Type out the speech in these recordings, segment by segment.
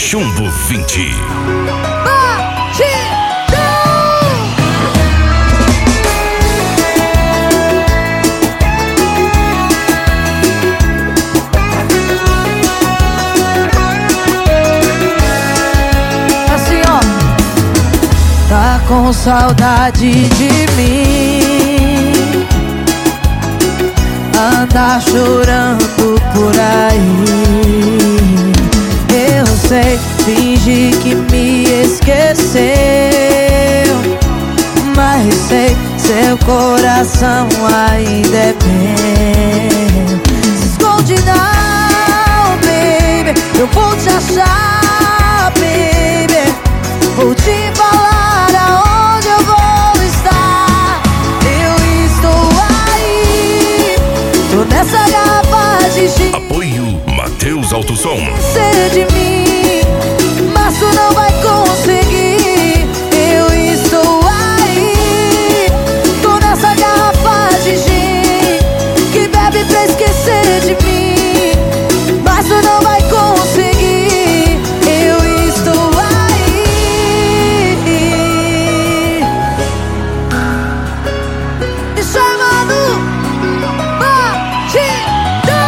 Chumbo 20. Assim, ó. Tá com saudade de mim, anda chorando por aí. Eu sei, finge que me esqueceu, mas sei, seu coração ainda é meu. Se esconde não, baby, eu vou te achar, baby. Vou te falar aonde eu vou estar. Eu estou aí, tô nessa garrafa de gin. Apoio Matheus Autosom. Esquecer de mim, mas tu não vai conseguir. Eu estou aí, tô nessa garrafa de gin que bebe pra esquecer de mim, mas tu não vai conseguir. Eu estou aí, me chamando batidão.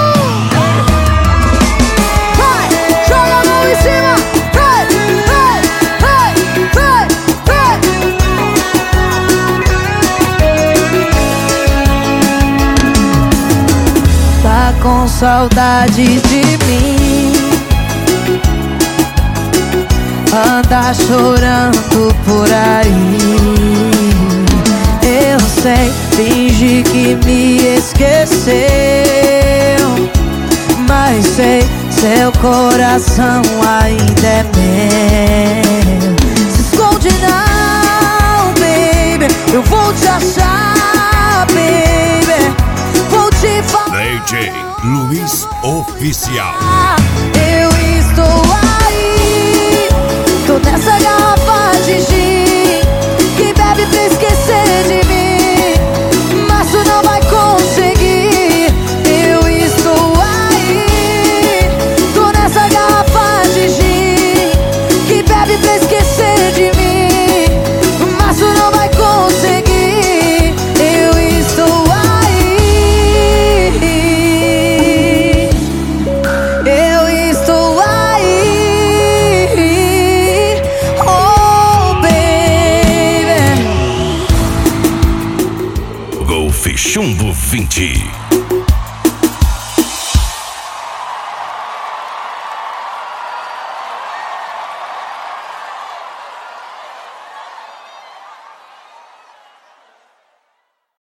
Vai, joga a mão em cima. Vai, vai, vai, vai, vai. Tá com saudade de mim, anda chorando por aí. Eu sei, finge que me esqueceu, mas sei, seu coração ainda é meu. Se esconde não, baby, eu vou te achar, baby. Vou te falar. DJ Luiz Oficial. Eu estou aí, tô nessa garrafa de gin que bebe pra esquecer de mim, mas tu não vai conseguir. Eu estou aí, tô nessa garrafa de gin que bebe pra esquecer de mim, mas tu não vai conseguir. Eu estou aí, eu estou aí, oh baby. Golfe Chumbo 20.